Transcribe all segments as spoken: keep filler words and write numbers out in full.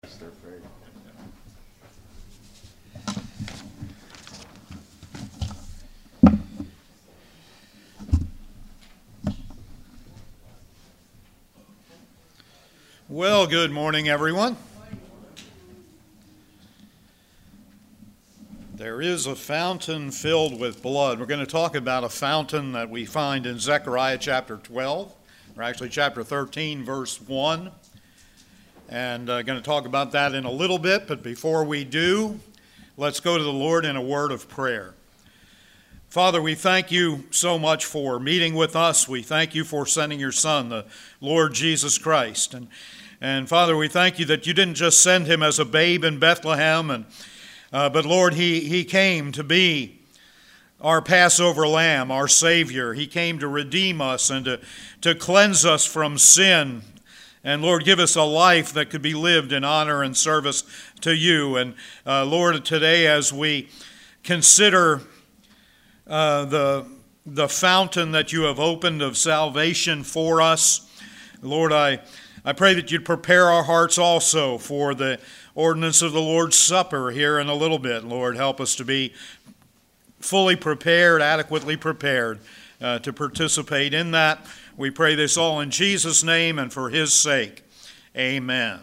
They're afraid. Well, good morning, everyone. There is a fountain filled with blood. We're going to talk about a fountain that we find in Zechariah chapter twelve, or actually chapter thirteen, verse one. And I'm uh, going to talk about that in a little bit, but before we do, let's go to the Lord in a word of prayer. Father, we thank you so much for meeting with us. We thank you for sending your Son, the Lord Jesus Christ. And, and Father, we thank you that you didn't just send him as a babe in Bethlehem, and uh, but Lord, he, he came to be our Passover lamb, our Savior. He came to redeem us and to, to cleanse us from sin. And Lord, give us a life that could be lived in honor and service to you. And uh, Lord, today as we consider uh, the, the fountain that you have opened of salvation for us, Lord, I, I pray that you'd prepare our hearts also for the ordinance of the Lord's Supper here in a little bit. Lord, help us to be fully prepared, adequately prepared uh, to participate in that. We pray this all in Jesus' name and for his sake. Amen.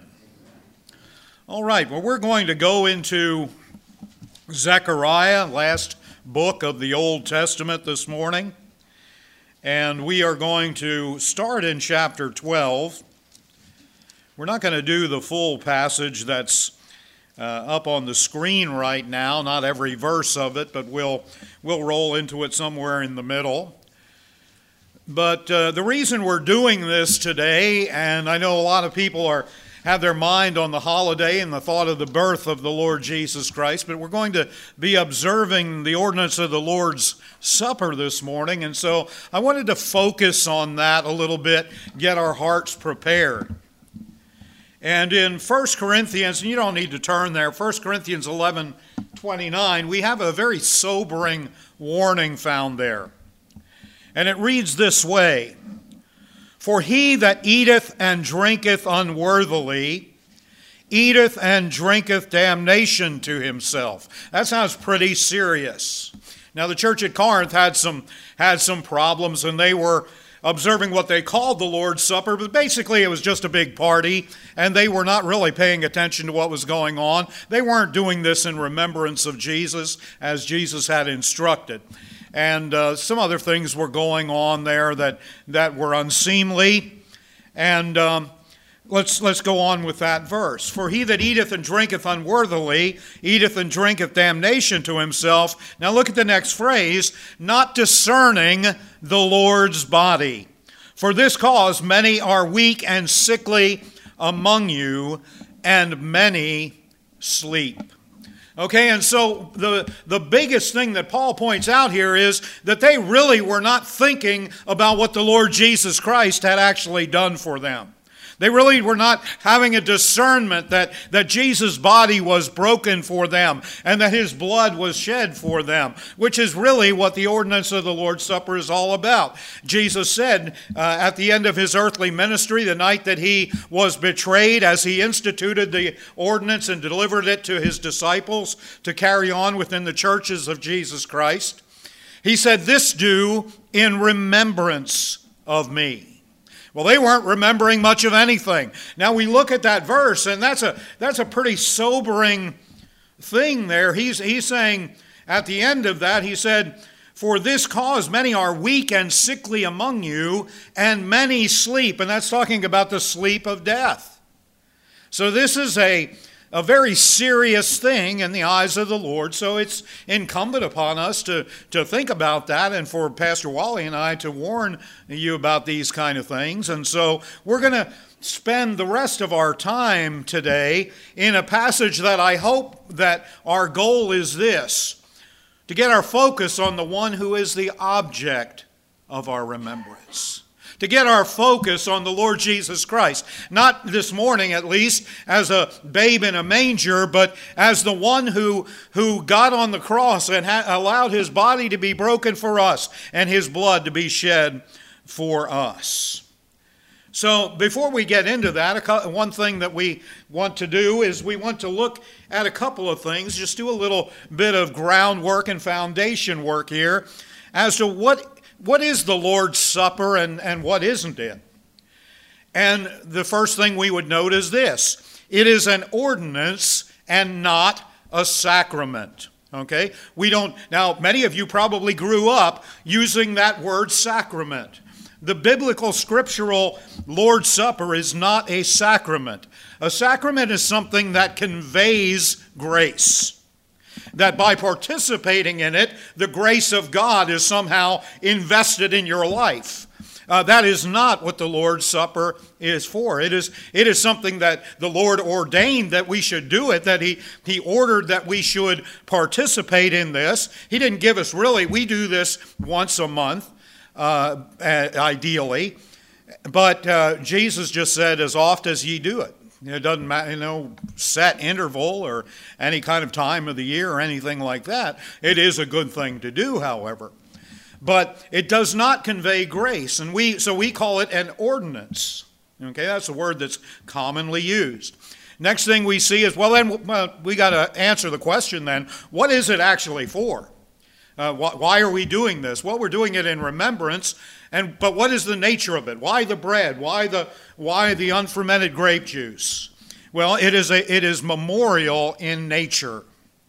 All right, well, we're going to go into Zechariah, last book of the Old Testament this morning. And we are going to start in chapter twelve. We're not going to do the full passage that's uh, up on the screen right now, not every verse of it, but we'll, we'll roll into it somewhere in the middle. But uh, the reason we're doing this today, and I know a lot of people are have their mind on the holiday and the thought of the birth of the Lord Jesus Christ, but we're going to be observing the ordinance of the Lord's Supper this morning, and so I wanted to focus on that a little bit, get our hearts prepared. And in First Corinthians, and you don't need to turn there, First Corinthians eleven twenty-nine, we have a very sobering warning found there. And it reads this way: For he that eateth and drinketh unworthily, eateth and drinketh damnation to himself. That sounds pretty serious. Now the church at Corinth had some, had some problems, and they were observing what they called the Lord's Supper, but basically it was just a big party, and they were not really paying attention to what was going on. They weren't doing this in remembrance of Jesus, as Jesus had instructed. And uh, some other things were going on there that, that were unseemly. And um, let's, let's go on with that verse. For he that eateth and drinketh unworthily, eateth and drinketh damnation to himself. Now look at the next phrase, not discerning the Lord's body. For this cause many are weak and sickly among you, and many sleep. Okay, and so the, the biggest thing that Paul points out here is that they really were not thinking about what the Lord Jesus Christ had actually done for them. They really were not having a discernment that, that Jesus' body was broken for them and that his blood was shed for them, which is really what the ordinance of the Lord's Supper is all about. Jesus said uh, at the end of his earthly ministry, the night that he was betrayed, as he instituted the ordinance and delivered it to his disciples to carry on within the churches of Jesus Christ, he said, "This do in remembrance of me." Well, they weren't remembering much of anything. Now we look at that verse, and that's a that's a pretty sobering thing there. He's, he's saying at the end of that, he said, For this cause many are weak and sickly among you, and many sleep. And that's talking about the sleep of death. So this is a, a very serious thing in the eyes of the Lord. So it's incumbent upon us to, to think about that, and for Pastor Wally and I to warn you about these kind of things. And so we're going to spend the rest of our time today in a passage that I hope that our goal is this: to get our focus on the one who is the object of our remembrance. To get our focus on the Lord Jesus Christ. Not this morning, at least, as a babe in a manger, but as the one who, who got on the cross and ha- allowed his body to be broken for us and his blood to be shed for us. So before we get into that, one thing that we want to do is we want to look at a couple of things, just do a little bit of groundwork and foundation work here as to what what is the Lord's Supper and, and what isn't it. And the first thing we would note is this: it is an ordinance and not a sacrament. Okay? We don't, now many of you probably grew up using that word sacrament. The biblical scriptural Lord's Supper is not a sacrament. A sacrament is something that conveys grace. That by participating in it, the grace of God is somehow invested in your life. Uh, that is not what the Lord's Supper is for. It is, it is something that the Lord ordained that we should do it, that he, he ordered that we should participate in this. He didn't give us really, we do this once a month, uh, ideally. But uh, Jesus just said, as oft as ye do it. It doesn't matter, you know, set interval or any kind of time of the year or anything like that. It is a good thing to do, however. But it does not convey grace, and we so we call it an ordinance. Okay, that's a word that's commonly used. Next thing we see is, well, then well, we got to answer the question then, what is it actually for? Uh, wh- why are we doing this? Well, we're doing it in remembrance, and but what is the nature of it? Why the bread? Why the why the unfermented grape juice? Well, it is a it is memorial in nature.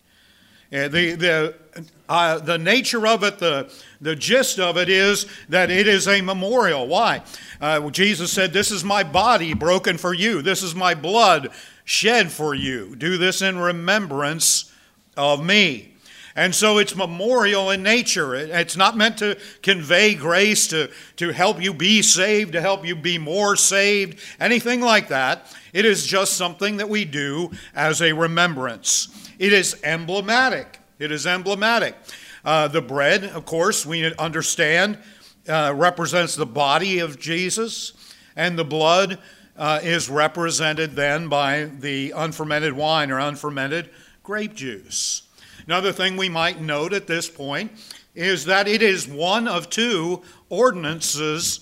Uh, the the uh, the nature of it, the the gist of it is that it is a memorial. Why? Uh, Jesus said, "This is my body broken for you. This is my blood shed for you. Do this in remembrance of me." And so it's memorial in nature. It, it's not meant to convey grace, to, to help you be saved, to help you be more saved, anything like that. It is just something that we do as a remembrance. It is emblematic. It is emblematic. Uh, the bread, of course, we understand, uh, represents the body of Jesus, and the blood uh, is represented then by the unfermented wine or unfermented grape juice. Another thing we might note at this point is that it is one of two ordinances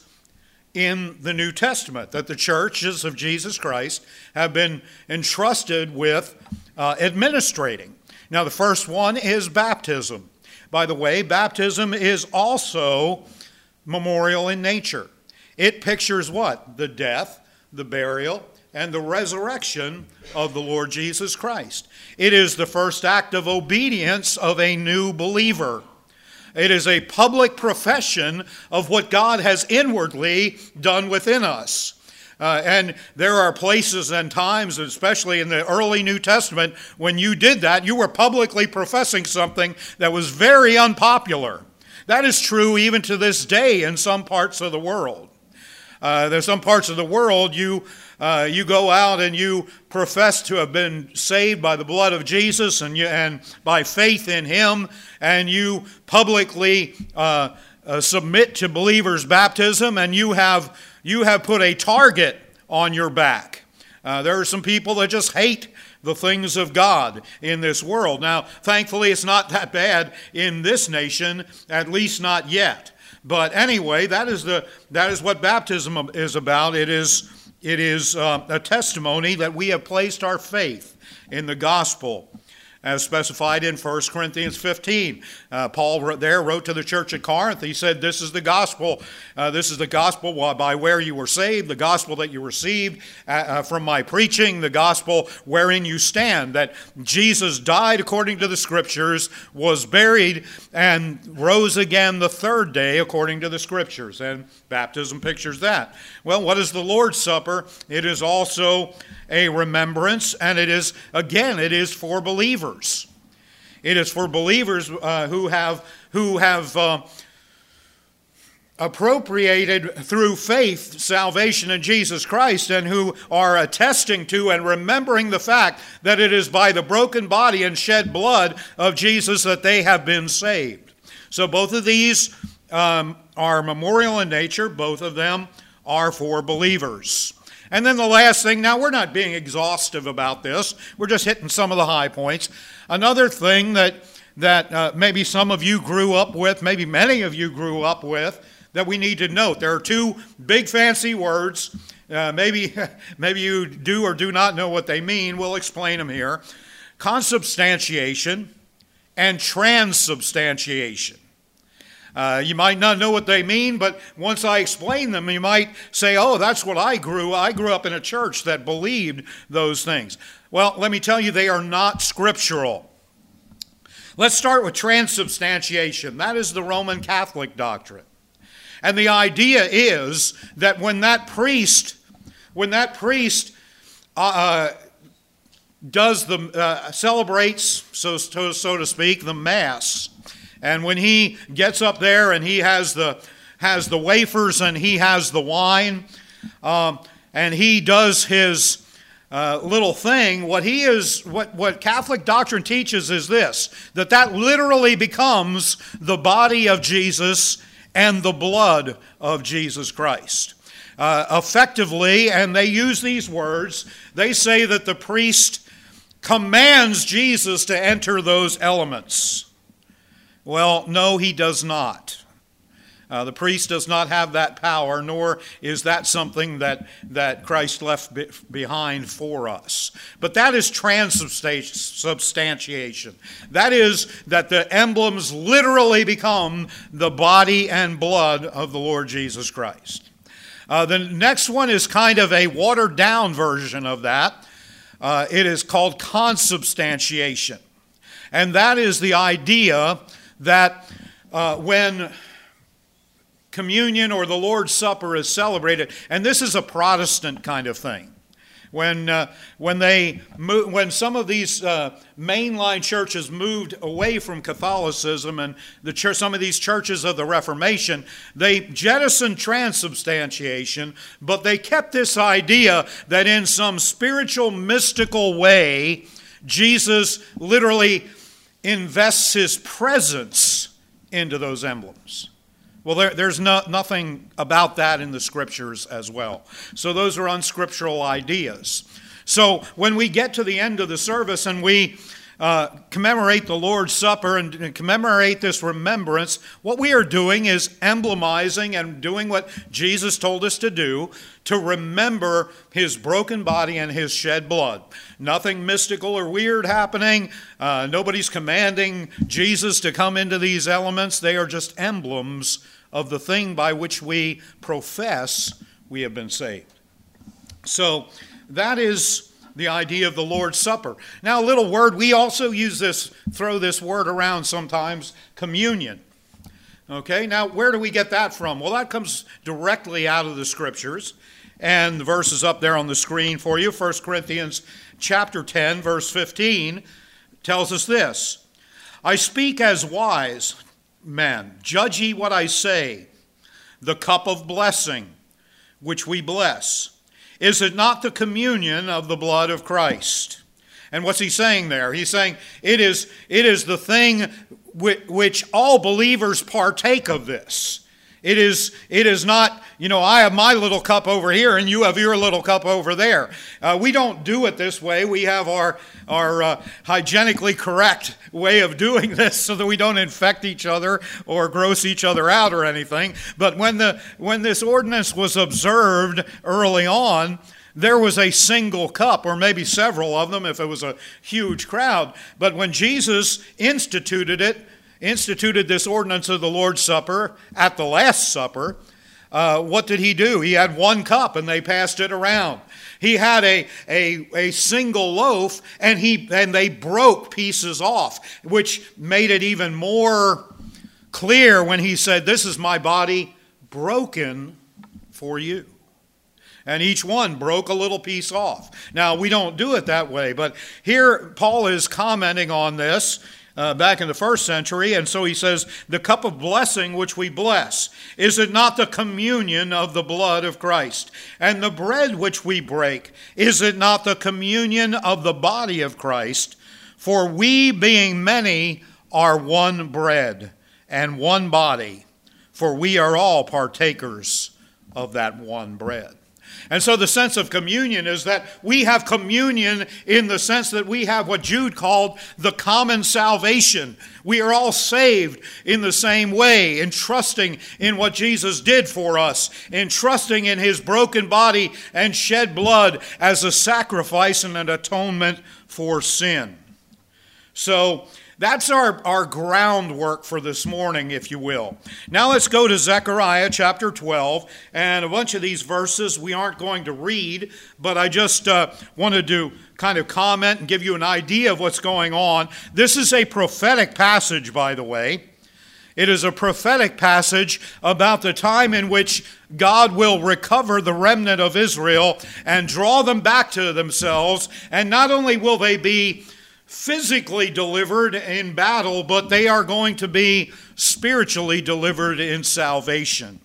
in the New Testament that the churches of Jesus Christ have been entrusted with uh, administrating. Now, the first one is baptism. By the way, baptism is also memorial in nature. It pictures what? The death, the burial, and the resurrection of the Lord Jesus Christ. It is the first act of obedience of a new believer. It is a public profession of what God has inwardly done within us. Uh, and there are places and times, especially in the early New Testament, when you did that, you were publicly professing something that was very unpopular. That is true even to this day in some parts of the world. Uh, there's some parts of the world you uh, you go out and you profess to have been saved by the blood of Jesus and you, and by faith in Him, and you publicly uh, uh, submit to believers' baptism, and you have you have put a target on your back. Uh, there are some people that just hate the things of God in this world. Now, thankfully, it's not that bad in this nation, at least not yet. But anyway, that is the that is what baptism is about. It is it is uh, a testimony that we have placed our faith in the gospel, as specified in First Corinthians fifteen. Uh, Paul wrote there wrote to the church at Corinth. He said, "This is the gospel. Uh, this is the gospel by where you were saved, the gospel that you received uh, from my preaching, the gospel wherein you stand, that Jesus died according to the Scriptures, was buried, and rose again the third day according to the Scriptures." And baptism pictures that. Well, what is the Lord's Supper? It is also a remembrance, and it is, again, it is for believers. It is for believers uh, who have who have uh, appropriated through faith salvation in Jesus Christ, and who are attesting to and remembering the fact that it is by the broken body and shed blood of Jesus that they have been saved. So both of these um, are memorial in nature. Both of them are for believers. And then the last thing, now we're not being exhaustive about this, we're just hitting some of the high points. Another thing that that uh, maybe some of you grew up with, maybe many of you grew up with, that we need to note. There are two big fancy words. Uh, maybe, maybe you do or do not know what they mean. We'll explain them here. Consubstantiation and transubstantiation. Uh, you might not know what they mean, but once I explain them, you might say, oh, that's what I grew. I grew up in a church that believed those things. Well, let me tell you, they are not scriptural. Let's start with transubstantiation. That is the Roman Catholic doctrine. And the idea is that when that priest, when that priest uh, does the, uh, celebrates, so, so, so to speak, the Mass, and when he gets up there and he has the, has the wafers and he has the wine, um, and he does his Uh, little thing, what he is, what, what Catholic doctrine teaches is this, that that literally becomes the body of Jesus and the blood of Jesus Christ. Uh, effectively, and they use these words, they say that the priest commands Jesus to enter those elements. Well, no, he does not. Uh, the priest does not have that power, nor is that something that, that Christ left be- behind for us. But that is transubstantiation. That is that the emblems literally become the body and blood of the Lord Jesus Christ. Uh, the next one is kind of a watered-down version of that. Uh, it is called consubstantiation. And that is the idea that uh, when communion or the Lord's Supper is celebrated, and this is a Protestant kind of thing. When uh, when they mo- when some of these uh, mainline churches moved away from Catholicism and the church, some of these churches of the Reformation, they jettisoned transubstantiation, but they kept this idea that in some spiritual, mystical way, Jesus literally invests his presence into those emblems. Well, there, there's no, nothing about that in the Scriptures as well. So those are unscriptural ideas. So when we get to the end of the service and we uh, commemorate the Lord's Supper and, and commemorate this remembrance, what we are doing is emblemizing and doing what Jesus told us to do, to remember his broken body and his shed blood. Nothing mystical or weird happening. Uh, nobody's commanding Jesus to come into these elements. They are just emblems of the thing by which we profess we have been saved. So that is the idea of the Lord's Supper. Now, a little word, we also use this, throw this word around sometimes, communion. Okay, now where do we get that from? Well, that comes directly out of the Scriptures. And the verse is up there on the screen for you. First Corinthians chapter ten, verse fifteen tells us this. I speak as wise men, judge ye what I say, the cup of blessing, which we bless. Is it not the communion of the blood of Christ? And what's he saying there? He's saying it is, it is the thing which all believers partake of this. It is, it is not, you know, I have my little cup over here and you have your little cup over there. Uh, we don't do it this way. We have our, our uh, hygienically correct way of doing this so that we don't infect each other or gross each other out or anything. But when, the, when this ordinance was observed early on, there was a single cup, or maybe several of them if it was a huge crowd. But when Jesus instituted it, instituted this ordinance of the Lord's Supper at the Last Supper, uh, what did he do? He had one cup and they passed it around. He had a, a, a single loaf and, he, and they broke pieces off, which made it even more clear when he said, this is my body broken for you. And each one broke a little piece off. Now, we don't do it that way, but here Paul is commenting on this Uh, back in the first century, and so he says, the cup of blessing which we bless, is it not the communion of the blood of Christ? And the bread which we break, is it not the communion of the body of Christ? For we, being many, are one bread and one body, for we are all partakers of that one bread. And so the sense of communion is that we have communion in the sense that we have what Jude called the common salvation. We are all saved in the same way, in trusting in what Jesus did for us, in trusting in his broken body and shed blood as a sacrifice and an atonement for sin. So that's our, our groundwork for this morning, if you will. Now let's go to Zechariah chapter twelve, and a bunch of these verses we aren't going to read, but I just uh, wanted to kind of comment and give you an idea of what's going on. This is a prophetic passage, by the way. It is a prophetic passage about the time in which God will recover the remnant of Israel and draw them back to themselves, and not only will they be physically delivered in battle, but they are going to be spiritually delivered in salvation.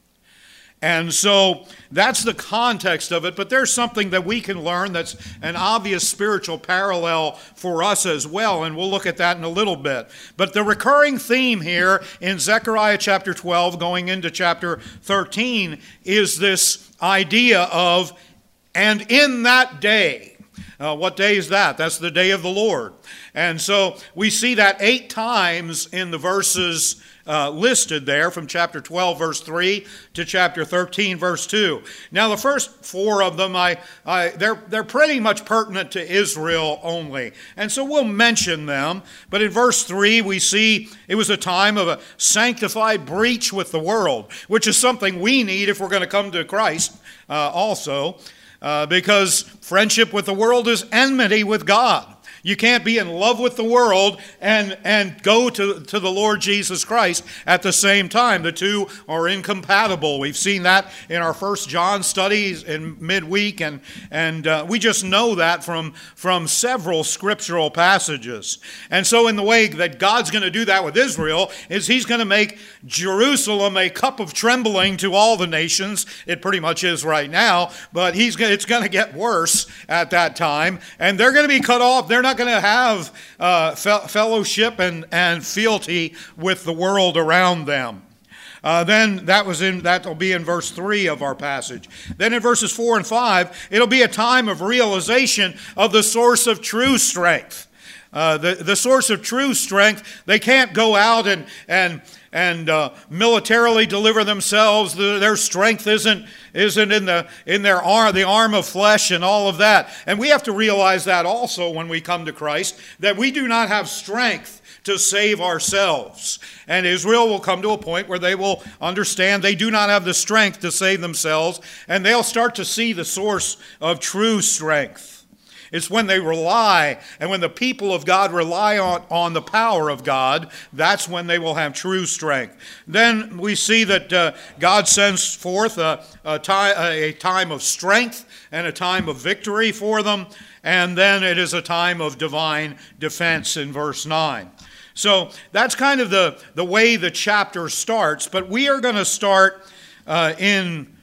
And so that's the context of it, but there's something that we can learn that's an obvious spiritual parallel for us as well, and we'll look at that in a little bit. But the recurring theme here in Zechariah chapter twelve going into chapter thirteen is this idea of, and in that day. Uh, what day is that? That's the day of the Lord. And so we see that eight times in the verses uh, listed there from chapter twelve, verse three to chapter thirteen, verse two. Now the first four of them, I, I, they're, they're pretty much pertinent to Israel only. And so we'll mention them. But in verse three, we see it was a time of a sanctified breach with the world, which is something we need if we're going to come to Christ uh, also. Uh, because friendship with the world is enmity with God. You can't be in love with the world and, and go to, to the Lord Jesus Christ at the same time. The two are incompatible. We've seen that in our First John studies in midweek, and, and uh, we just know that from, from several scriptural passages. And so in the way that God's going to do that with Israel is he's going to make Jerusalem a cup of trembling to all the nations. It pretty much is right now, but he's it's going to get worse at that time, and they're going to be cut off. They're not going to have uh, fe- fellowship and, and fealty with the world around them. Uh, then that was in that'll be in verse three of our passage. Then in verses four and five, it'll be a time of realization of the source of true strength. Uh, the, the source of true strength, they can't go out and and and uh, militarily deliver themselves. The, their strength isn't isn't in the in their arm, the arm of flesh and all of that. And we have to realize that also when we come to Christ, that we do not have strength to save ourselves. And Israel will come to a point where they will understand they do not have the strength to save themselves, and they'll start to see the source of true strength. It's when they rely, and when the people of God rely on, on the power of God, that's when they will have true strength. Then we see that uh, God sends forth a, a, time, a time of strength and a time of victory for them, and then it is a time of divine defense in verse nine. So that's kind of the, the way the chapter starts, but we are going to start uh, in,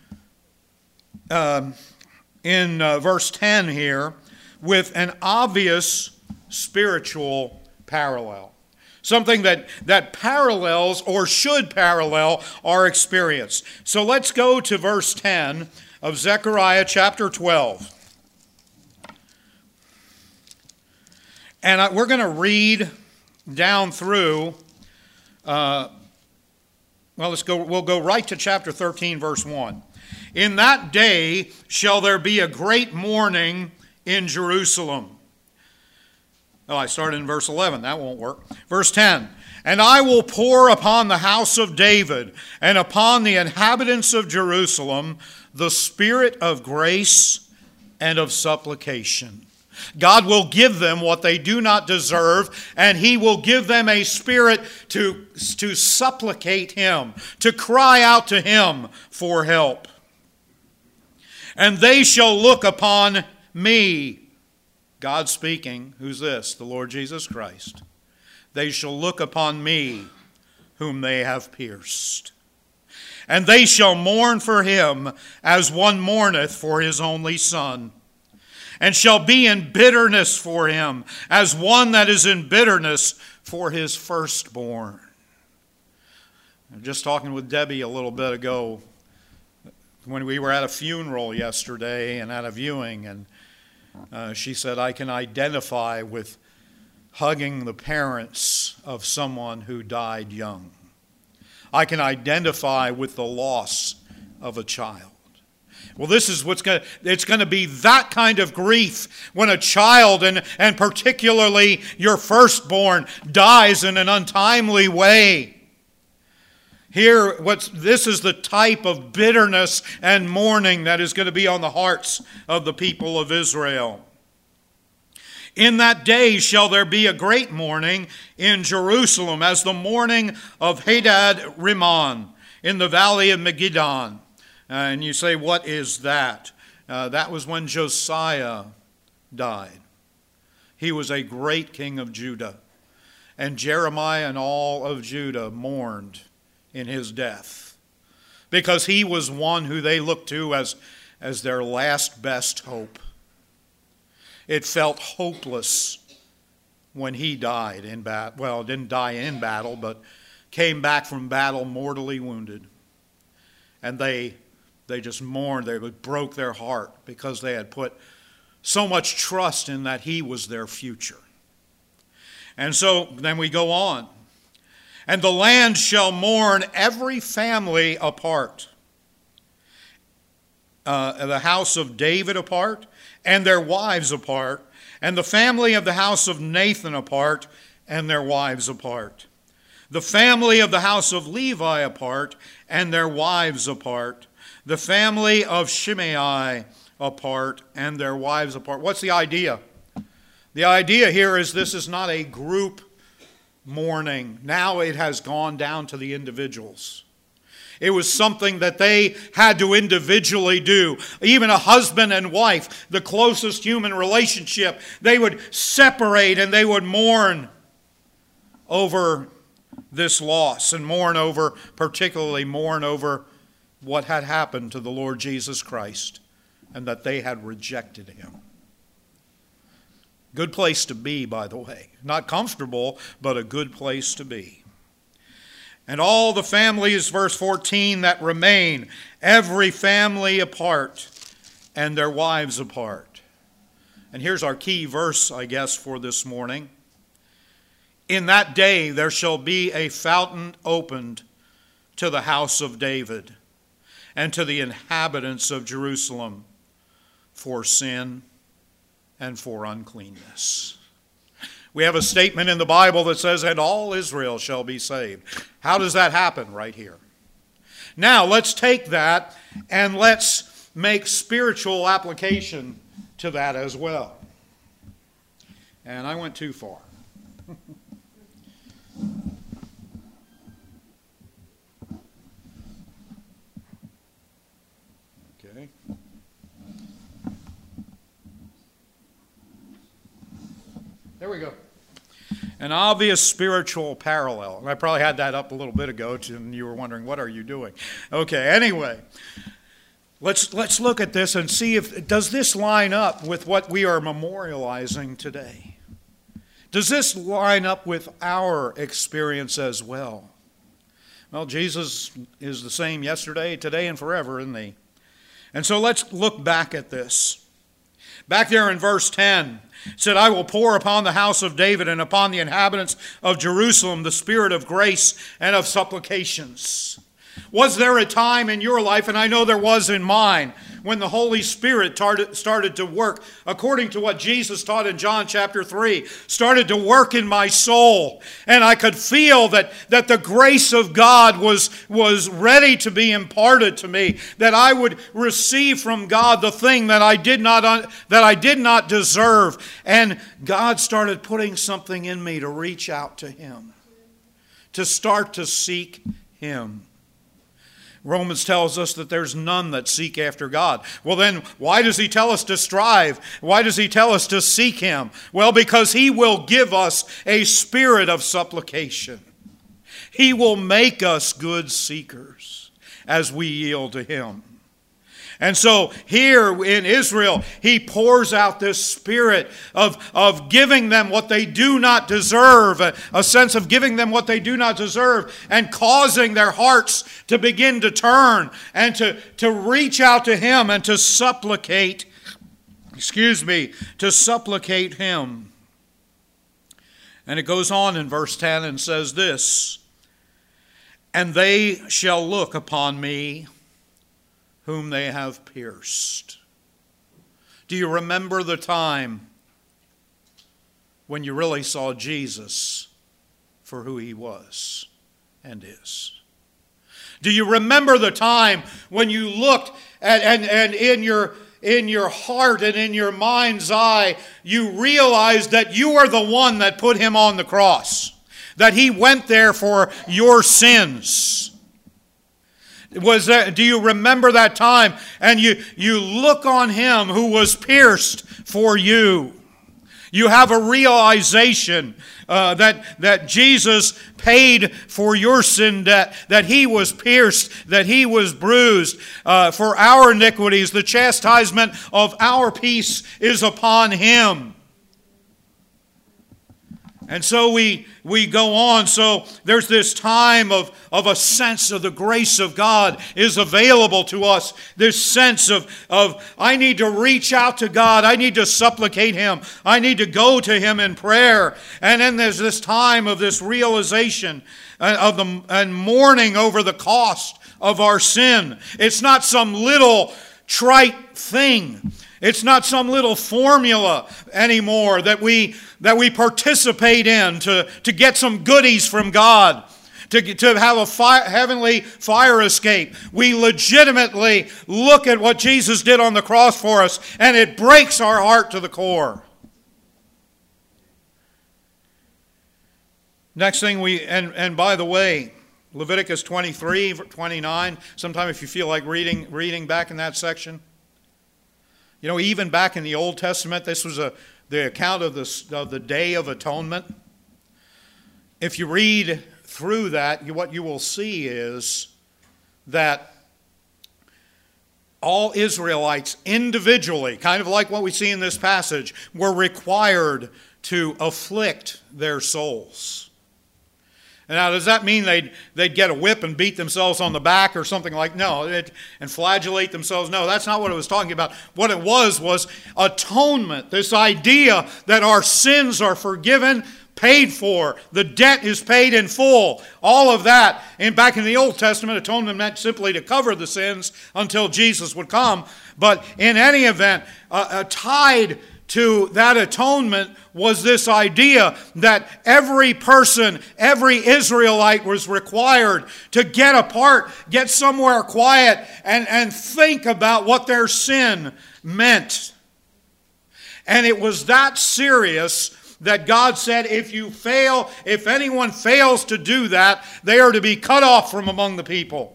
uh, in uh, verse ten here, with an obvious spiritual parallel. Something that, that parallels or should parallel our experience. So let's go to verse ten of Zechariah chapter twelve. And I, we're going to read down through, uh, well, let's go, we'll go right to chapter thirteen, verse one. In that day shall there be a great mourning in Jerusalem. Oh, I started in verse eleven. That won't work. Verse ten. And I will pour upon the house of David and upon the inhabitants of Jerusalem the spirit of grace and of supplication. God will give them what they do not deserve, and he will give them a spirit to, to supplicate him, to cry out to him for help. And they shall look upon me. God speaking. Who's this? The Lord Jesus Christ. They shall look upon me, whom they have pierced. And they shall mourn for him as one mourneth for his only son, and shall be in bitterness for him as one that is in bitterness for his firstborn. I'm just talking with Debbie a little bit ago. when we were at a funeral yesterday and at a viewing, and uh, she said, I can identify with hugging the parents of someone who died young. I can identify with the loss of a child. Well, this is what's going to, it's going to be that kind of grief when a child, and, and particularly your firstborn, dies in an untimely way. Here, what's, this is the type of bitterness and mourning that is going to be on the hearts of the people of Israel. In that day shall there be a great mourning in Jerusalem, as the mourning of Hadad Rimmon in the valley of Megiddon. Uh, and you say, what is that? Uh, that was when Josiah died. He was a great king of Judah. And Jeremiah and all of Judah mourned in his death, because he was one who they looked to as, as their last best hope. It felt hopeless when he died in battle. Well, didn't die in battle, but came back from battle mortally wounded. And they they just mourned. They broke their heart because they had put so much trust in that he was their future. And so then we go on. And the land shall mourn every family apart. Uh, the house of David apart, and their wives apart, and the family of the house of Nathan apart, and their wives apart. The family of the house of Levi apart, and their wives apart. The family of Shimei apart, and their wives apart. What's the idea? The idea here is this is not a group mourning. Now it has gone down to the individuals. It was something that they had to individually do. Even a husband and wife, the closest human relationship, they would separate and they would mourn over this loss, and mourn over, particularly mourn over what had happened to the Lord Jesus Christ, and that they had rejected him. Good place to be, by the way. Not comfortable, but a good place to be. And all the families, verse fourteen, that remain, every family apart, and their wives apart. And here's our key verse, I guess, for this morning. In that day there shall be a fountain opened to the house of David, and to the inhabitants of Jerusalem, for sin and for uncleanness. We have a statement in the Bible that says, and all Israel shall be saved. How does that happen right here? Now, let's take that and let's make spiritual application to that as well. And I went too far. Okay. There we go. An obvious spiritual parallel. And I probably had that up a little bit ago, and you were wondering, what are you doing? Okay, anyway. Let's, let's look at this and see if, does this line up with what we are memorializing today? Does this line up with our experience as well? Well, Jesus is the same yesterday, today, and forever, isn't he? And so let's look back at this. Back there in verse ten, it said, I will pour upon the house of David and upon the inhabitants of Jerusalem the spirit of grace and of supplications. Was there a time in your life, and I know there was in mine, when the Holy Spirit started to work, according to what Jesus taught in John chapter three, started to work in my soul, and I could feel that, that the grace of God was, was ready to be imparted to me, that I would receive from God the thing that I did not, that I did not deserve, and God started putting something in me to reach out to Him, to start to seek Him. Romans tells us that there's none that seek after God. Well then, why does he tell us to strive? Why does he tell us to seek him? Well, because he will give us a spirit of supplication. He will make us good seekers as we yield to him. And so here in Israel, he pours out this spirit of, of giving them what they do not deserve, a, a sense of giving them what they do not deserve, and causing their hearts to begin to turn and to, to reach out to him and to supplicate, excuse me, to supplicate him. And it goes on in verse ten and says this, "And they shall look upon me whom they have pierced." Do you remember the time when you really saw Jesus for who he was and is? Do you remember the time when you looked at, and, and in your in your heart and in your mind's eye, you realized that you are the one that put him on the cross, that he went there for your sins? Was that, do you remember that time? And you, you look on him who was pierced for you. You have a realization uh, that, that Jesus paid for your sin debt, that he was pierced, that he was bruised uh, for our iniquities. The chastisement of our peace is upon him. And so we we go on. So there's this time of, of a sense of the grace of God is available to us. This sense of, of I need to reach out to God. I need to supplicate him. I need to go to him in prayer. And then there's this time of this realization of the and mourning over the cost of our sin. It's not some little trite thing. It's not some little formula anymore that we that we participate in to, to get some goodies from God, to, to have a fire, heavenly fire escape. We legitimately look at what Jesus did on the cross for us, and it breaks our heart to the core. Next thing we, and, and by the way, Leviticus twenty-three, twenty-nine, sometime if you feel like reading, reading back in that section. You know, even back in the Old Testament, this was a the account of the, of the Day of Atonement. If you read through that, you, what you will see is that all Israelites individually, kind of like what we see in this passage, were required to afflict their souls. And now, does that mean they'd, they'd get a whip and beat themselves on the back or something like, no, it, and flagellate themselves? No, that's not what it was talking about. What it was was atonement, this idea that our sins are forgiven, paid for. The debt is paid in full. All of that. And back in the Old Testament, atonement meant simply to cover the sins until Jesus would come. But in any event, uh, uh, tied to that atonement was this idea that every person, every Israelite was required to get apart, get somewhere quiet, and, and think about what their sin meant. And it was that serious that God said, if you fail, if anyone fails to do that, they are to be cut off from among the people.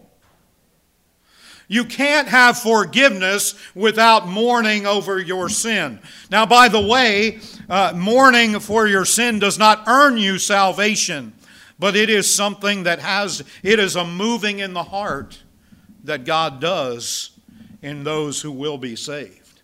You can't have forgiveness without mourning over your sin. Now, by the way, uh, mourning for your sin does not earn you salvation, but it is something that has, it is a moving in the heart that God does in those who will be saved.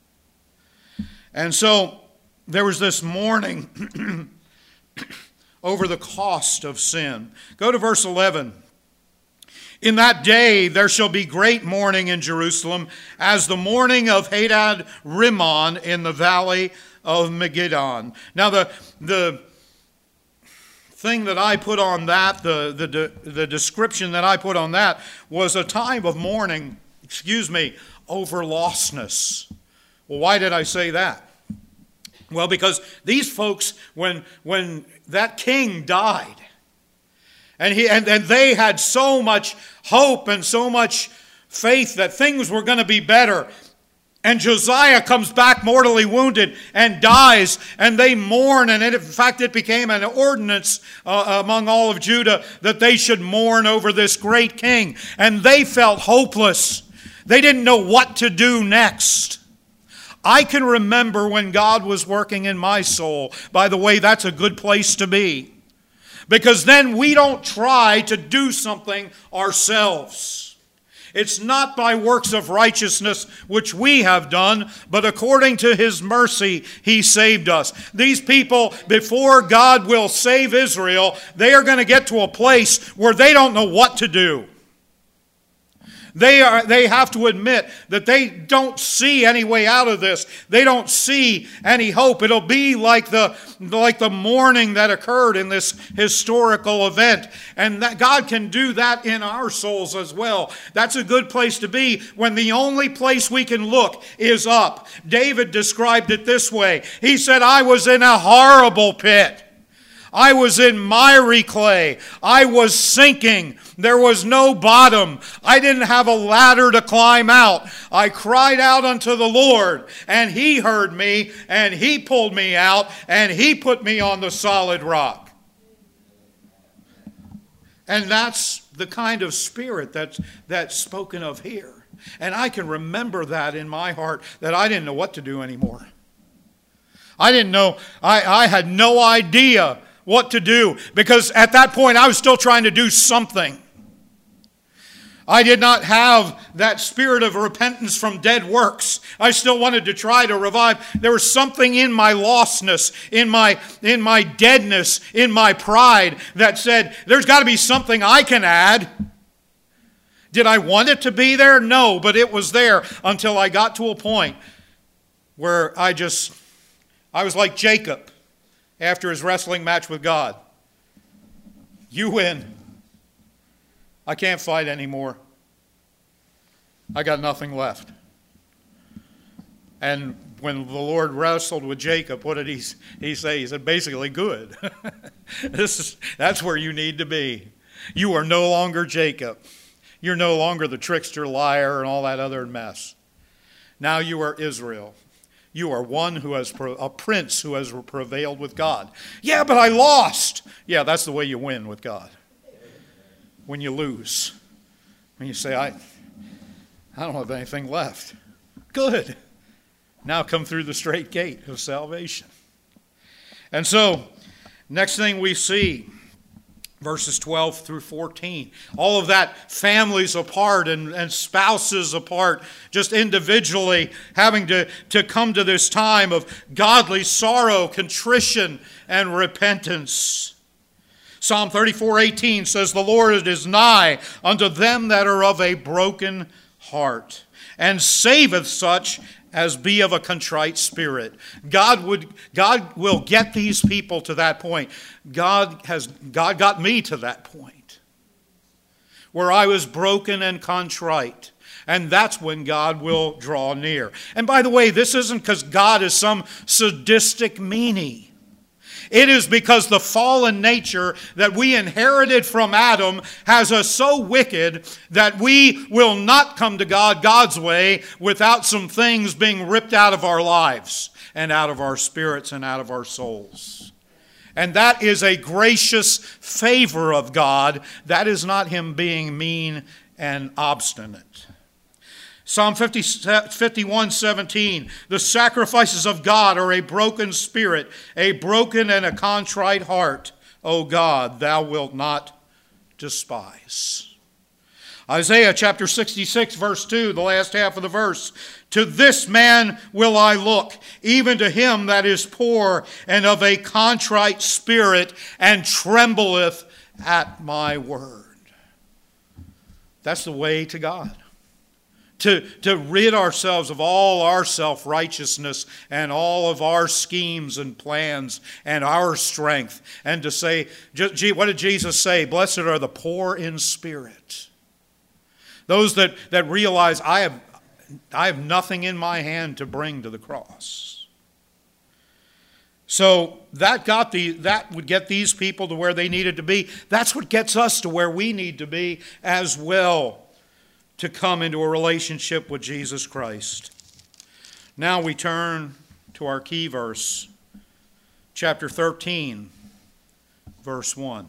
And so, there was this mourning over the cost of sin. Go to verse eleven. In that day there shall be great mourning in Jerusalem, as the mourning of Hadad Rimmon in the valley of Megiddon. Now the the thing that I put on that, the, the, the description that I put on that was a time of mourning, excuse me, over lostness. Well, why did I say that? Well, because these folks, when, when that king died, and, he, and, and they had so much hope and so much faith that things were going to be better, and Josiah comes back mortally wounded and dies, and they mourn, and it, in fact it became an ordinance uh, among all of Judah that they should mourn over this great king, and they felt hopeless. They didn't know what to do next. I can remember when God was working in my soul. By the way, that's a good place to be. Because then we don't try to do something ourselves. It's not by works of righteousness which we have done, but according to his mercy he saved us. These people, before God will save Israel, they are going to get to a place where they don't know what to do. They are, they have to admit that they don't see any way out of this. They don't see any hope. It'll be like the, like the mourning that occurred in this historical event. And that God can do that in our souls as well. That's a good place to be when the only place we can look is up. David described it this way. He said, I was in a horrible pit. I was in miry clay. I was sinking. There was no bottom. I didn't have a ladder to climb out. I cried out unto the Lord, and he heard me, and he pulled me out, and he put me on the solid rock. And that's the kind of spirit that's, that's spoken of here. And I can remember that in my heart, that I didn't know what to do anymore. I didn't know, I, I had no idea what to do, because at that point I was still trying to do something. I did not have that spirit of repentance from dead works. I still wanted to try to revive. There was something in my lostness, in my, in my deadness, in my pride that said, there's got to be something I can add. Did I want it to be there? No, but it was there until I got to a point where I just, I was like Jacob after his wrestling match with God. You win. I can't fight anymore. I got nothing left. And when the Lord wrestled with Jacob, what did he, he say? He said, basically, good. This is, that's where you need to be. You are no longer Jacob. You're no longer the trickster, liar, and all that other mess. Now you are Israel. You are one who has, a prince who has prevailed with God. Yeah, but I lost. Yeah, that's the way you win with God. When you lose. When you say, I, I don't have anything left. Good. Now come through the straight gate of salvation. And so, next thing we see, verses twelve through fourteen. All of that, families apart and, and spouses apart, just individually having to, to come to this time of godly sorrow, contrition, and repentance. Psalm thirty-four eighteen says, the Lord is nigh unto them that are of a broken heart, and saveth such as be of a contrite spirit. God would, God will get these people to that point. God has, God got me to that point where I was broken and contrite. And that's when God will draw near. And by the way, this isn't because God is some sadistic meanie. It is because the fallen nature that we inherited from Adam has us so wicked that we will not come to God God's way without some things being ripped out of our lives and out of our spirits and out of our souls. And that is a gracious favor of God. That is not him being mean and obstinate. Psalm fifty-one seventeen, the sacrifices of God are a broken spirit, a broken and a contrite heart. O God, thou wilt not despise. Isaiah chapter sixty-six verse two, the last half of the verse. To this man will I look, even to him that is poor and of a contrite spirit, and trembleth at my word. That's the way to God. To, to rid ourselves of all our self-righteousness and all of our schemes and plans and our strength. And to say, what did Jesus say? Blessed are the poor in spirit. Those that, that realize I have, I have nothing in my hand to bring to the cross. So that got the that would get these people to where they needed to be. That's what gets us to where we need to be as well, to come into a relationship with Jesus Christ. Now we turn to our key verse, chapter thirteen, verse one.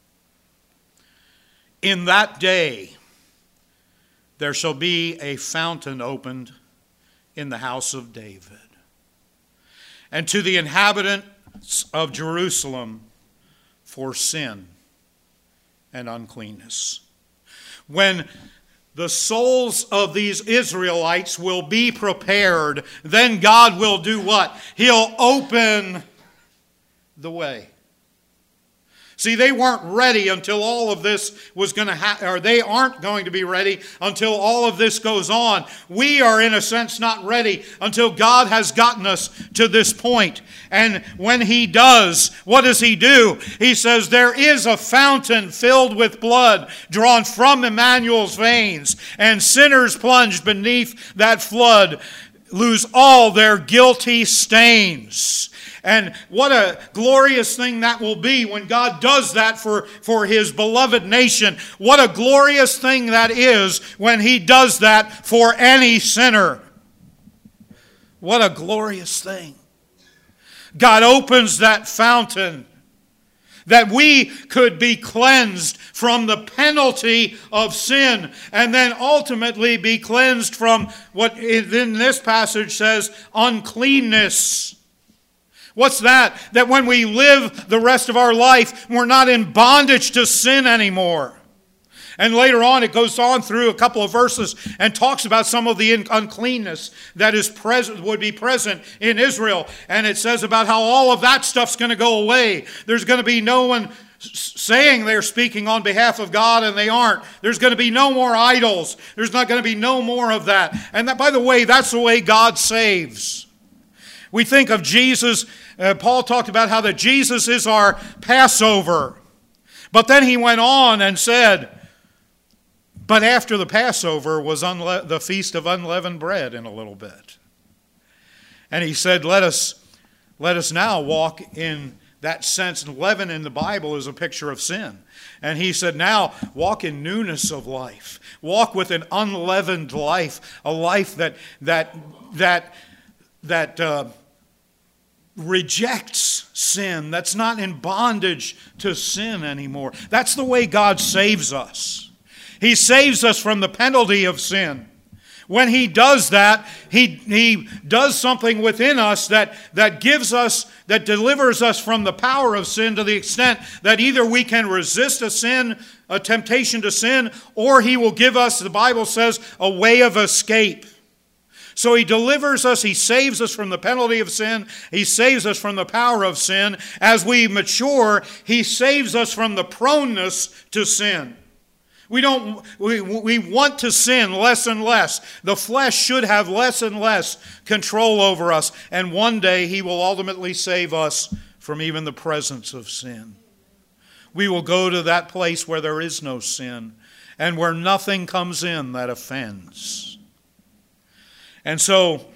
In that day there shall be a fountain opened in the house of David, and to the inhabitants of Jerusalem for sin and uncleanness. When the souls of these Israelites will be prepared, then God will do what? He'll open the way. See, they weren't ready until all of this was going to happen, or they aren't going to be ready until all of this goes on. We are, in a sense, not ready until God has gotten us to this point. And when He does, what does He do? He says, there is a fountain filled with blood drawn from Emmanuel's veins, and sinners plunged beneath that flood lose all their guilty stains. And what a glorious thing that will be when God does that for, for His beloved nation. What a glorious thing that is when He does that for any sinner. What a glorious thing. God opens that fountain that we could be cleansed from the penalty of sin, and then ultimately be cleansed from what in this passage says uncleanness. What's that? That when we live the rest of our life, we're not in bondage to sin anymore. And later on, it goes on through a couple of verses and talks about some of the uncleanness that is present, would be present in Israel. And it says about how all of that stuff's going to go away. There's going to be no one saying they're speaking on behalf of God and they aren't. There's going to be no more idols. There's not going to be no more of that. And that, by the way, that's the way God saves. We think of Jesus. Uh, Paul talked about how that Jesus is our Passover. But then he went on and said, but after the Passover was unle- the Feast of Unleavened Bread in a little bit. And he said, let us, let us now walk in that sense. And leaven in the Bible is a picture of sin. And he said, now walk in newness of life. Walk with an unleavened life, a life that, that, that, that uh, rejects sin, that's not in bondage to sin anymore. That's the way God saves us. He saves us from the penalty of sin. When He does that, He, he does something within us that, that gives us, that delivers us from the power of sin to the extent that either we can resist a sin, a temptation to sin, or He will give us, the Bible says, a way of escape. So He delivers us, He saves us from the penalty of sin, He saves us from the power of sin. As we mature, He saves us from the proneness to sin. We don't. We, we want to sin less and less. The flesh should have less and less control over us. And one day He will ultimately save us from even the presence of sin. We will go to that place where there is no sin and where nothing comes in that offends. And so,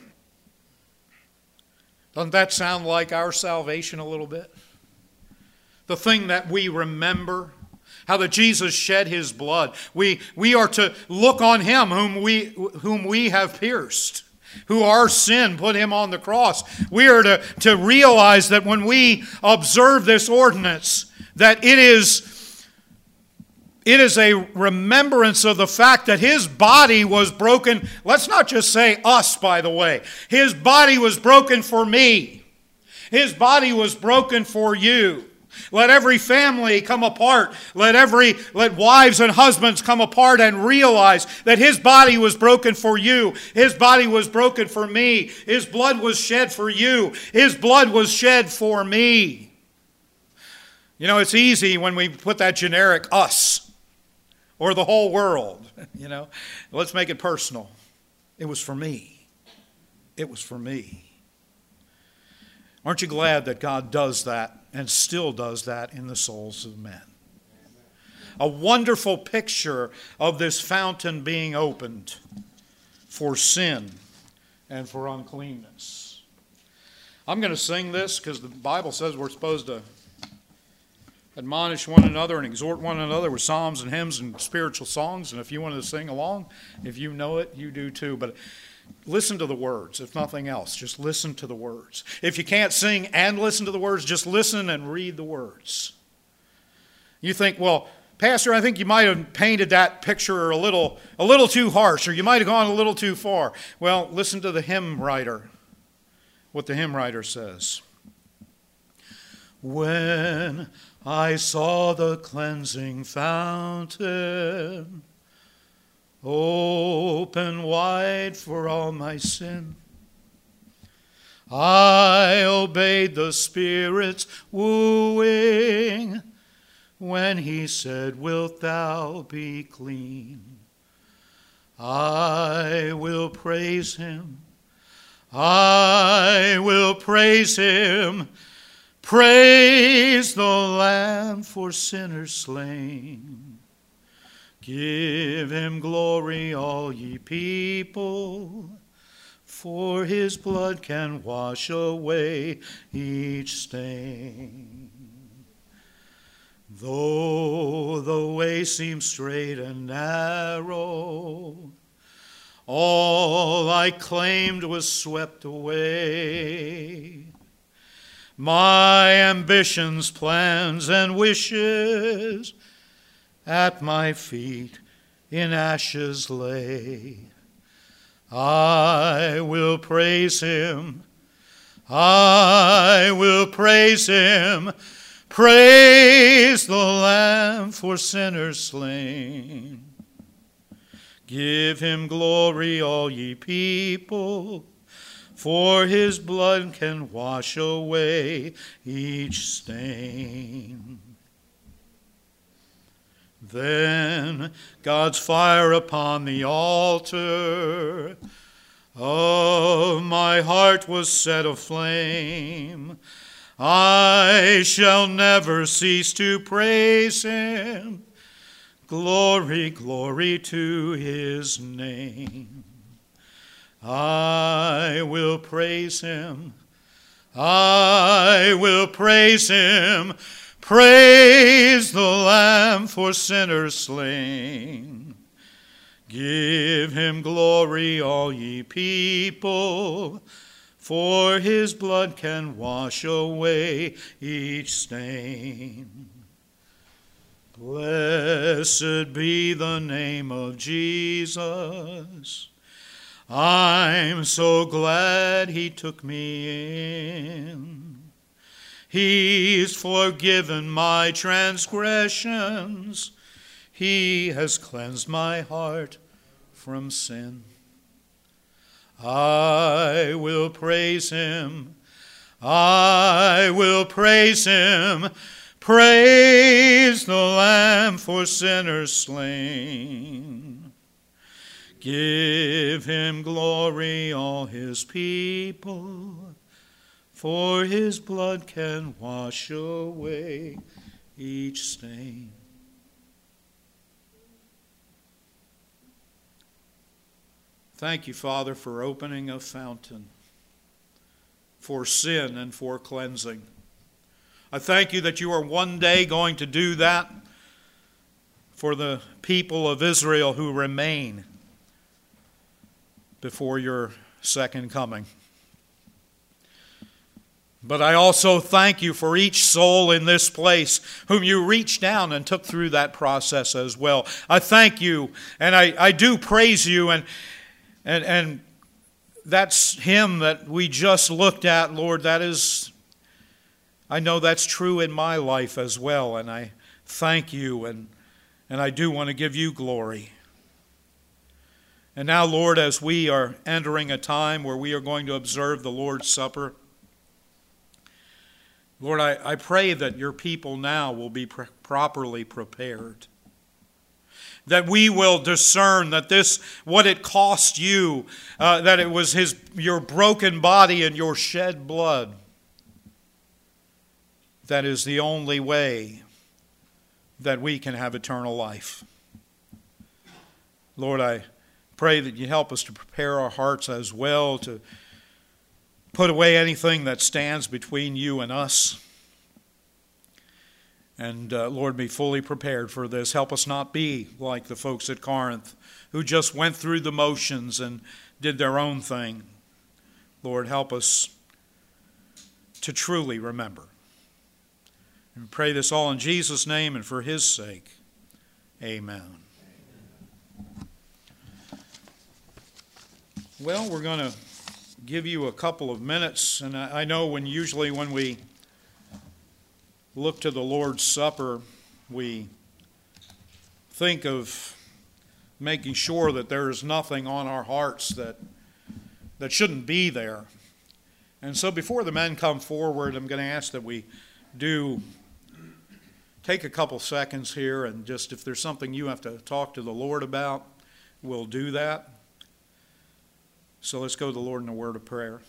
doesn't that sound like our salvation a little bit? The thing that we remember, how that Jesus shed His blood. We, we are to look on Him whom we, whom we have pierced, who our sin put Him on the cross. We are to, to realize that when we observe this ordinance, that it is, it is a remembrance of the fact that His body was broken. Let's not just say us, by the way. His body was broken for me. His body was broken for you. Let every family come apart. Let every let wives and husbands come apart and realize that His body was broken for you. His body was broken for me. His blood was shed for you. His blood was shed for me. You know, it's easy when we put that generic us or the whole world. You know, let's make it personal. It was for me. It was for me. Aren't you glad that God does that and still does that in the souls of men? A wonderful picture of this fountain being opened for sin and for uncleanness. I'm going to sing this because the Bible says we're supposed to admonish one another and exhort one another with psalms and hymns and spiritual songs. And if you want to sing along, if you know it, you do too. But listen to the words, if nothing else. Just listen to the words. If you can't sing and listen to the words, just listen and read the words. You think, well, Pastor, I think you might have painted that picture a little, a little too harsh, or you might have gone a little too far. Well, listen to the hymn writer, what the hymn writer says. When I saw the cleansing fountain, open wide for all my sin. I obeyed the Spirit's wooing when he said, wilt thou be clean? I will praise him. I will praise him. Praise the Lamb for sinners slain. Give him glory, all ye people, for his blood can wash away each stain. Though the way seems straight and narrow, all I claimed was swept away. My ambitions, plans, and wishes at my feet in ashes lay. I will praise him. I will praise him. Praise the Lamb for sinners slain. Give him glory, all ye people, for his blood can wash away each stain. Then God's fire upon the altar of my heart was set aflame. I shall never cease to praise him. Glory, glory to his name. I will praise him. I will praise him. Praise the Lamb for sinners slain. Give him glory, all ye people, for his blood can wash away each stain. Blessed be the name of Jesus. I'm so glad he took me in. He's forgiven my transgressions. He has cleansed my heart from sin. I will praise him. I will praise him. Praise the Lamb for sinners slain. Give him glory, all his people, for his blood can wash away each stain. Thank you, Father, for opening a fountain for sin and for cleansing. I thank you that you are one day going to do that for the people of Israel who remain before your second coming. But I also thank you for each soul in this place whom you reached down and took through that process as well. I thank you, and I, I do praise you, and and and that's hymn that we just looked at, Lord. That is, I know that's true in my life as well, and I thank you, and and I do want to give you glory. And now, Lord, as we are entering a time where we are going to observe the Lord's Supper, Lord, I, I pray that your people now will be pr- properly prepared. That we will discern that this, what it cost you, uh, that it was his, your broken body and your shed blood, that is the only way that we can have eternal life. Lord, I pray that you help us to prepare our hearts as well to put away anything that stands between you and us. And uh, Lord, be fully prepared for this. Help us not be like the folks at Corinth who just went through the motions and did their own thing. Lord, help us to truly remember. And we pray this all in Jesus' name and for his sake. Amen. Well, we're going to give you a couple of minutes, and I know when usually when we look to the Lord's Supper, we think of making sure that there is nothing on our hearts that, that shouldn't be there. And so before the men come forward, I'm going to ask that we do take a couple seconds here, and just if there's something you have to talk to the Lord about, we'll do that. So let's go to the Lord in a word of prayer.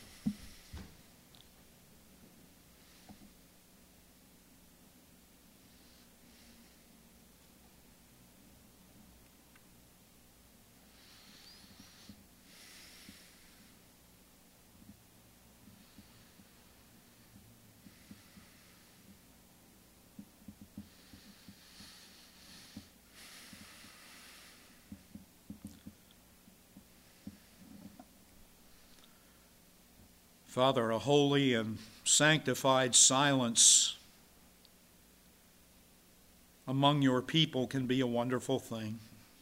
Father, a holy and sanctified silence among your people can be a wonderful thing.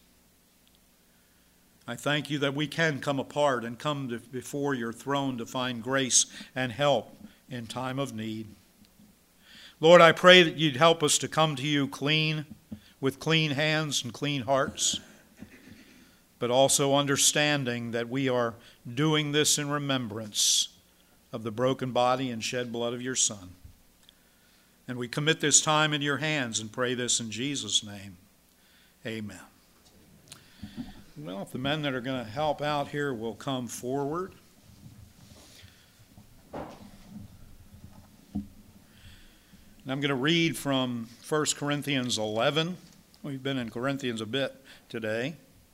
I thank you that we can come apart and come to, before your throne to find grace and help in time of need. Lord, I pray that you'd help us to come to you clean, with clean hands and clean hearts, but also understanding that we are doing this in remembrance of the broken body and shed blood of your Son. And we commit this time in your hands and pray this in Jesus' name. Amen. Well, if the men that are going to help out here will come forward. And I'm going to read from First Corinthians eleven. We've been in Corinthians a bit today.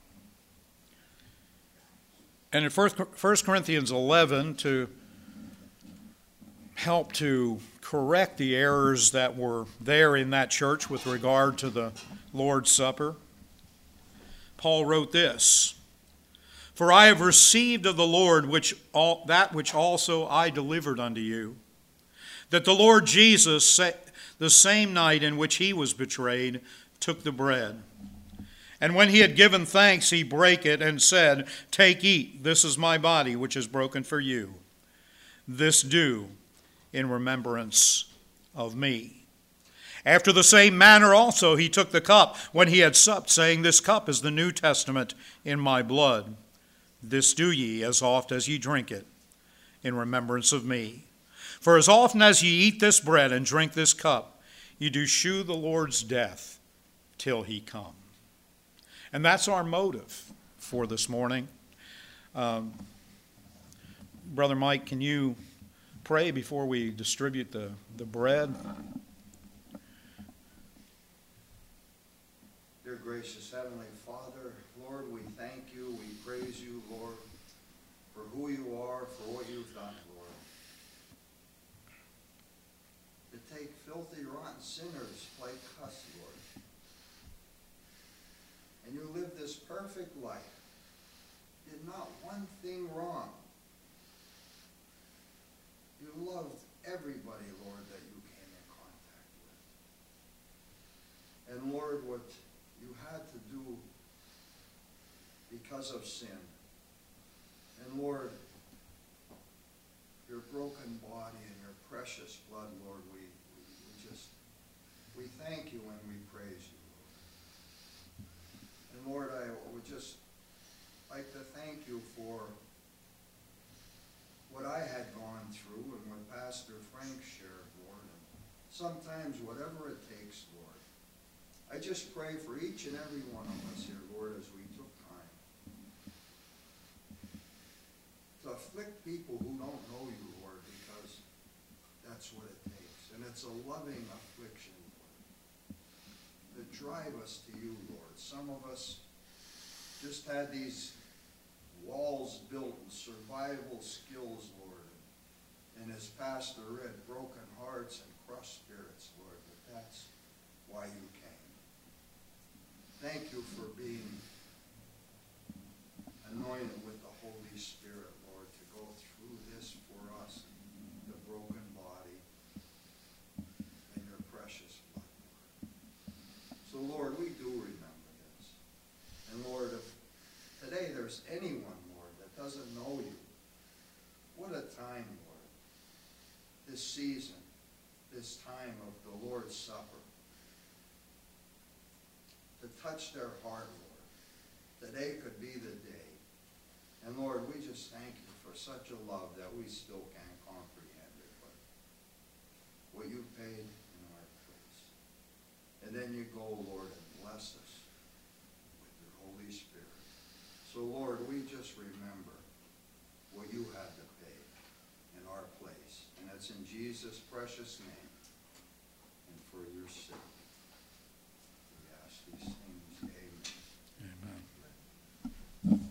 And in First Corinthians eleven, to help to correct the errors that were there in that church with regard to the Lord's Supper, Paul wrote this: "For I have received of the Lord which all, that which also I delivered unto you, that the Lord Jesus, the same night in which he was betrayed, took the bread. And when he had given thanks, he brake it and said, Take, eat, this is my body, which is broken for you. This do in remembrance of me. After the same manner also he took the cup when he had supped, saying, This cup is the New Testament in my blood. This do ye as oft as ye drink it in remembrance of me. For as often as ye eat this bread and drink this cup, ye do shew the Lord's death till he come." And that's our motive for this morning. Um, Brother Mike, can you pray before we distribute the, the bread? Dear gracious Heavenly Father, Lord, we thank you, we praise you, Lord, for who you are, for what you've done, Lord. To take filthy, rotten sinners like us, Lord, and you lived this perfect life, did not one thing wrong. You loved everybody, Lord, that you came in contact with. And Lord, what you had to do because of sin. And Lord, your broken body and your precious blood, Lord, we, we, we just, we thank you and we praise you, Lord. And Lord, I would just like to thank you for what I had gone through and what Pastor Frank shared, Lord. And sometimes whatever it takes, Lord. I just pray for each and every one of us here, Lord, as we took time to afflict people who don't know you, Lord, because that's what it takes. And it's a loving affliction, Lord, to drive us to you, Lord. Some of us just had these walls built and survival skills, Lord. And as Pastor read, broken hearts and crushed spirits, Lord, but that's why you came. Thank you for being anointed with the Holy Spirit, Lord, to go through this for us, the broken body and your precious blood, Lord. So, Lord, we do remember this. And, Lord, if today there's anyone, Lord, that doesn't know you, what a time, Lord, this season, this time of the Lord's Supper, to touch their heart, Lord, today could be the day. And Lord, we just thank you for such a love that we still can't comprehend it, but what you paid in our place. And then you go, Lord, and bless us with your Holy Spirit. So Lord, we just remember what you had to pay in our place. And it's in Jesus' precious name and for your sake. We ask these things. Amen. Amen.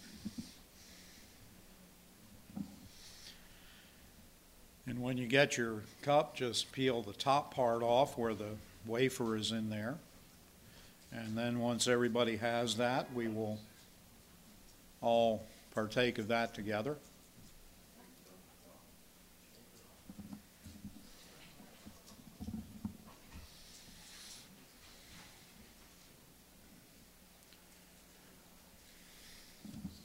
And when you get your cup, just peel the top part off where the wafer is in there. And then once everybody has that, we will all partake of that together.